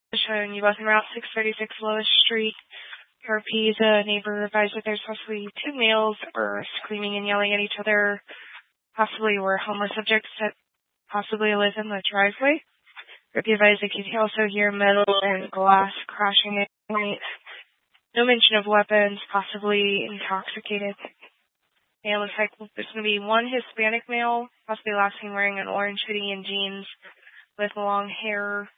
showing you both around 636 Lois Street. RP, the neighbor advised that there's possibly two males or screaming and yelling at each other, possibly were homeless subjects that possibly live in the driveway. RP advised that you can also hear metal and glass crashing at night. No mention of weapons, possibly intoxicated. And it looks like there's going to be one Hispanic male, possibly last seen wearing an orange hoodie and jeans with long hair,